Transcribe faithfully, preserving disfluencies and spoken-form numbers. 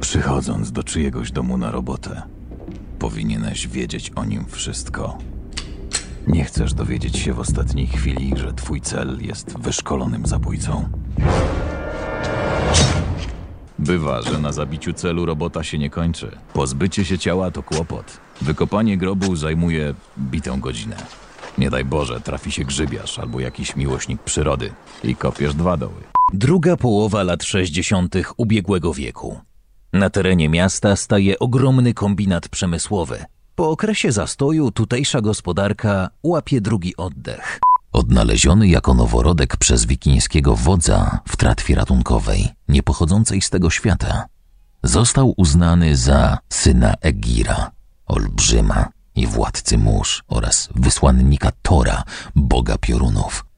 Przychodząc do czyjegoś domu na robotę, powinieneś wiedzieć o nim wszystko. Nie chcesz dowiedzieć się w ostatniej chwili, że twój cel jest wyszkolonym zabójcą. Bywa, że na zabiciu celu robota się nie kończy. Pozbycie się ciała to kłopot. Wykopanie grobu zajmuje bitą godzinę. Nie daj Boże, trafi się grzybiarz albo jakiś miłośnik przyrody i kopiesz dwa doły. Druga połowa lat sześćdziesiątych ubiegłego wieku. Na terenie miasta staje ogromny kombinat przemysłowy. Po okresie zastoju tutejsza gospodarka łapie drugi oddech. Odnaleziony jako noworodek przez wikińskiego wodza w tratwie ratunkowej, nie pochodzącej z tego świata, został uznany za syna Egira, olbrzyma i władcy mórz oraz wysłannika Tora, boga piorunów.